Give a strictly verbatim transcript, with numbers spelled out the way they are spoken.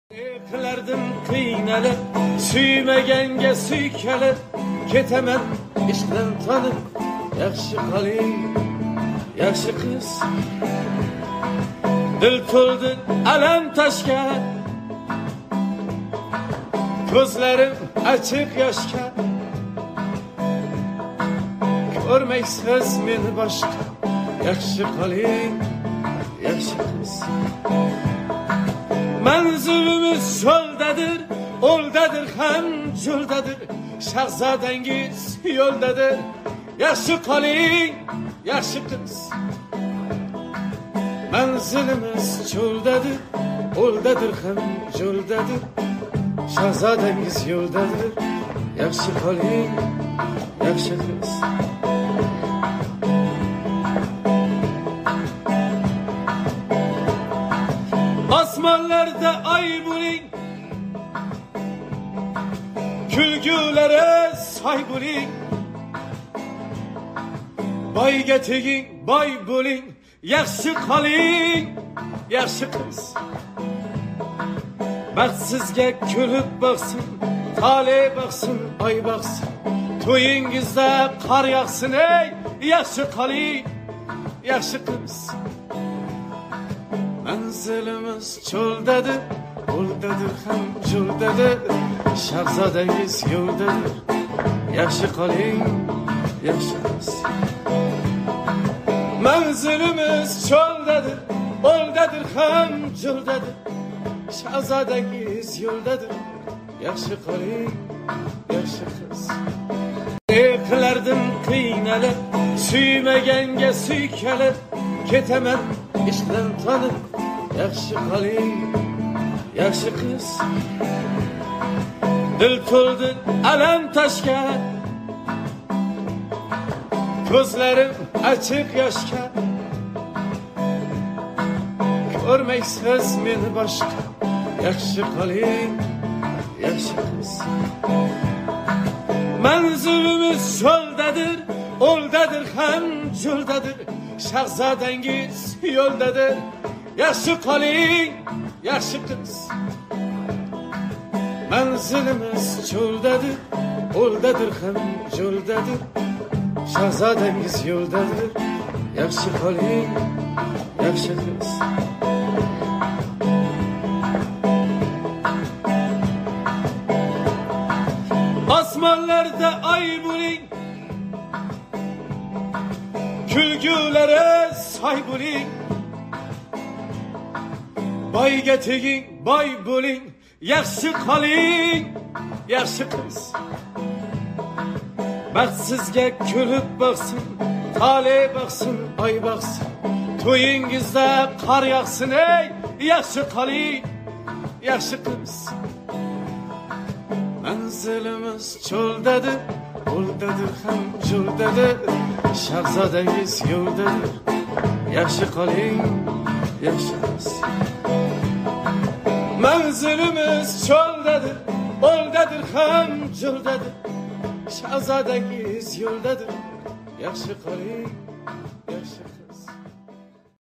Qilardim qiynalib, suymaganga suykalib, ketaman ishdan tanib, yaxshi qoling, yaxshi qiz. Dil to'ldi alam toshga, ko'zlarim ochiq yoshga. Ko'rmaysiz meni boshqa, yaxshi qoling, yaxshi qiz. Manzilimiz yo'ldadir, o'ldadir ham yo'ldadir. Shahzodangiz yo'ldadir, yaxshi qoling, yaxshi qiz. Manzilimiz yo'ldadir, o'ldadir ham yo'ldadir. Shahzodangiz yo'ldadir, yaxshi qoling, yaxshi qiz. Osmonlarda ay bo'ling, kulgulari soy bo'ling. Boyga teging, boy bo'ling, yaxshi qoling, yaxshi qiz. Baxtsizga kulib boqsin, tole boqsin, oy boqsin. To'yingizda qor yog'sin, ey, yaxshi qoling, yaxshi qiz. Manzilimiz cho'ldadir, o'ldadir ham yo'ldadir. Shahzodangiz yo'ldadir, yaxshi qoling, yaxshi qiz. Manzilimiz cho'ldadir, o'ldadir ham yo'ldadir. Shahzodangiz yo'ldadir, yaxshi qoling, yaxshi qiz. Qilardim qiynalib, suymaganga suykalib, ketaman ishdan tanib, yaxshi qoling, yaxshi qiz. Dil to'ldi alam toshga, ko'zlarim ochiq yoshga. Ko'rmaysiz meni boshqa, yaxshi qoling, yaxshi qiz. Manzilimiz yo'ldadir, o'ldadir ham yo'ldadir. Shahzodangiz yo'ldadir, yaxshi qoling, yaxshi qiz. Manzilimiz yo'ldadir, o'ldadir ham yo'ldadir. Shahzodangiz yo'ldadir, yaxshi qoling, yaxshi qiz. Osmonlarda ay bo'ling, kulgulari soy bo'ling. Boyga teging, boy bo'ling, yaxshi qoling, yaxshi qiz. Baxtsizga kulib boqsin, tole boqsin, oy boqsin. To'yingizda qor yog'sin, ey, yaxshi qoling, yaxshi qiz. Manzilimiz cho'ldadir, o'ldadir ham yo'ldadir. Shahzodangiz yo'ldadir, yaxshi qoling, yaxshi qiz. Manzilimiz cho'ldadir, o'ldadir ham yo'ldadir. Shahzodangiz yo'ldadir, yaxshi qoling, yaxshi qiz.